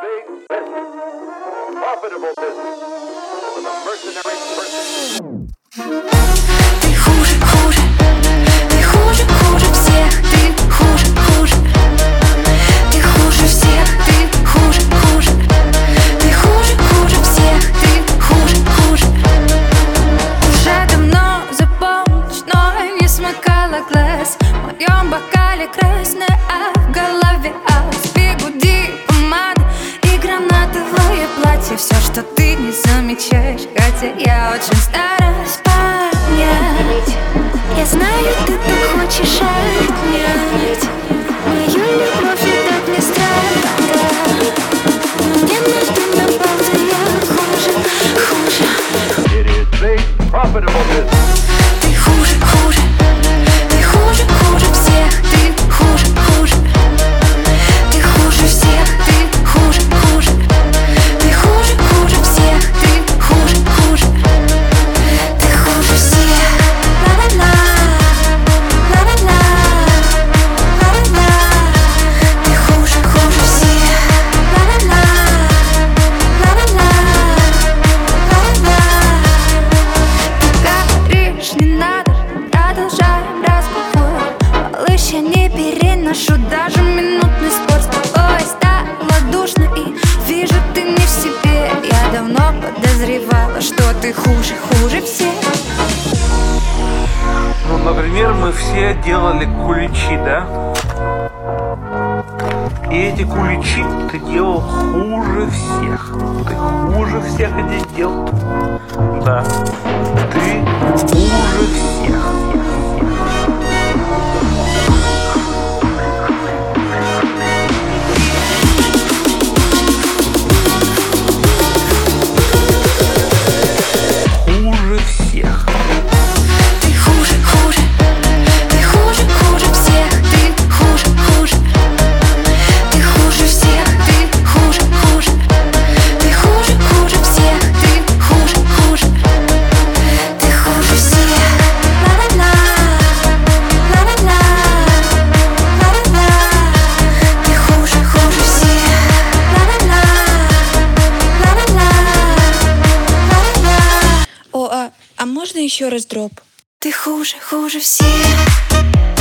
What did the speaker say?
big business, profitable business, with a mercenary person. Ты хуже, хуже, ты хуже, хуже всех, ты хуже, хуже, ты хуже всех, ты хуже, хуже, ты хуже, хуже всех, ты хуже, хуже. Уже давно за полночь, но не смыкала глаз. В моем бокале красное, а в голове ас. Бигуди, помада и гранатовое платье. Все, что ты не замечаешь, хотя я очень стараюсь понять. Я знаю, ты так хочешь отнять мою любовь и дать мне страдать. Но мне нужно на паузу, я хуже, хуже. It is big, profitable business. Ты хуже, хуже, ты хуже, хуже всех, ты хуже, хуже, ты хуже всех, ты хуже, хуже, ты хуже, хуже всех, ты хуже, хуже, ты хуже всех. Ла-ла-ла, ла-ла-ла, ла-ла-ла, ты хуже, хуже всех. Ла-ла-ла, ла-ла-ла, ла-ла-ла. Говоришь, не надо, продолжаем разговор. Малыш, я не переношу даже минутный спор. С тобой стало душно и вижу, ты не в себе. Я давно подозревала, что ты хуже, хуже всех. Ну, например, мы все делали куличи, да? И эти куличи ты делал хуже всех. Ты хуже всех эти делал. Да. Ты хуже всех. Хуже всех. Ты хуже, хуже, ты хуже, хуже всех, ты хуже, хуже, ты хуже всех, ты хуже, хуже, ты хуже, хуже всех, ты хуже, хуже, ты хуже всех. Ла-ла-ла, ла-ла-ла, ла-ла-ла, ты хуже, хуже всех. Ла-ла-ла, ла-ла-ла, ла-ла-ла. А можно еще раз дроп? Ты хуже, хуже всех.